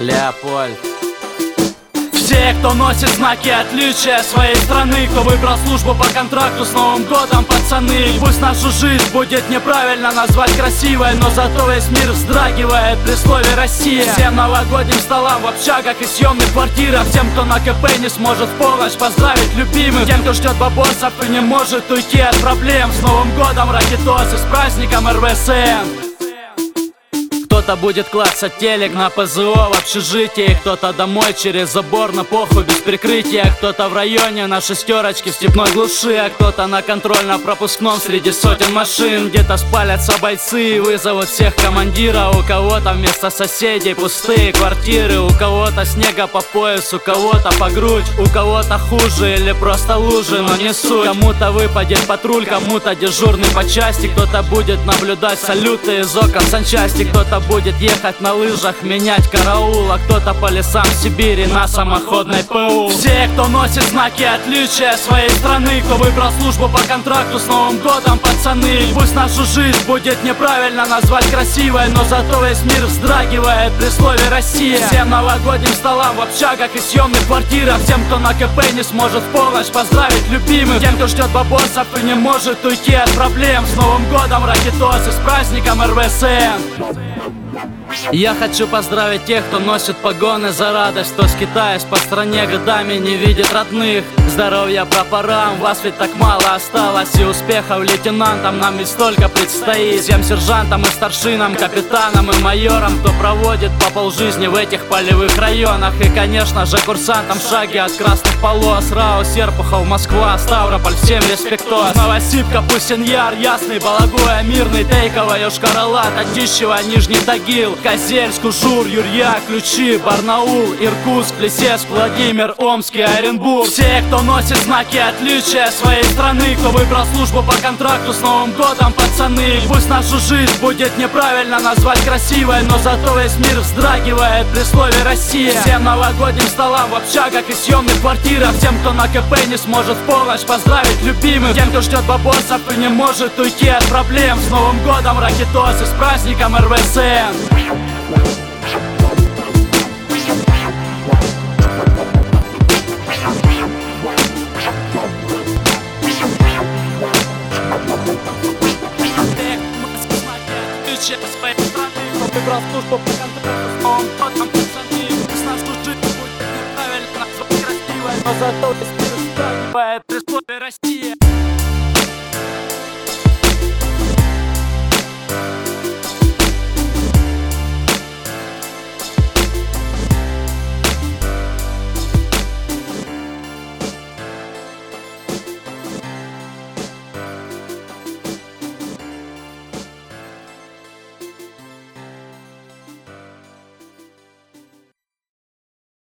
Леопольд. Все, кто носит знаки отличия своей страны, кто выбрал службу по контракту, с Новым годом, пацаны. Пусть нашу жизнь будет неправильно назвать красивой, но зато весь мир вздрагивает при слове «Россия». Всем новогодним столам в общагах и съемных квартирах, тем, кто на КП не сможет в полночь поздравить любимых, тем, кто ждет бабосов и не может уйти от проблем. С Новым годом, ракетосы, с праздником РВСН. Кто-то будет клацать телек на ПЗО в общежитии, кто-то домой через забор на похуй без прикрытия, кто-то в районе на шестерочке в степной глуши, а кто-то на контрольно-пропускном среди сотен машин. Где-то спалятся бойцы и вызовут всех командира. У кого-то вместо соседей пустые квартиры, у кого-то снега по пояс, у кого-то по грудь, у кого-то хуже или просто лужи, но не суть. Кому-то выпадет патруль, кому-то дежурный по части, кто-то будет наблюдать салюты из окон санчасти, кто-то будет ехать на лыжах, менять караул, а кто-то по лесам Сибири на самоходной ПУ. Все, кто носит знаки отличия своей страны, кто выбрал службу по контракту, с Новым годом, пацаны. Пусть нашу жизнь будет неправильно назвать красивой, но зато весь мир вздрагивает при слове «Россия». Всем новогодним столам в общагах и съемных квартирах, тем, кто на КП не сможет в полночь поздравить любимых, тем, кто ждет бабосов и не может уйти от проблем. С Новым годом, ракетосы, с праздником РВСН. Я хочу поздравить тех, кто носит погоны за радость, кто скитаясь по стране годами не видит родных. Здоровья прапорам, вас ведь так мало осталось, и успехов лейтенантам нам ведь столько предстоит. Всем сержантам и старшинам, капитанам и майорам, кто проводит по полжизни в этих полевых районах. И, конечно же, курсантам в шаге от красных полос. РАО Серпухов, Москва, Ставрополь, всем респектос. Новосибка, Пусин-Яр, Ясный, Балагуя, Мирный, Тейково, Йошкар-Ола, Татищево, Нижний Тагил, Козельск, Ужур, Юрья, Ключи, Барнаул, Иркутск, Плесецк, Владимир, Омск и Оренбург. Все, кто носит знаки отличия своей страны, кто выбрал службу по контракту, с Новым годом, пацаны. Пусть нашу жизнь будет неправильно назвать красивой, но зато весь мир вздрагивает при слове «Россия». Всем новогодним столам в общагах и съемных квартирах, тем, кто на КП не сможет в полночь поздравить любимых, тем, кто ждет бабосов и не может уйти от проблем. С Новым годом, ракетосы, с праздником РВСН. Выбрал службу по контракту, с Новым годом, пацаны. Пусть нашу жизнь будет неправильно назвать красивой, но зато весь мир вздрагивает при слове «Россия».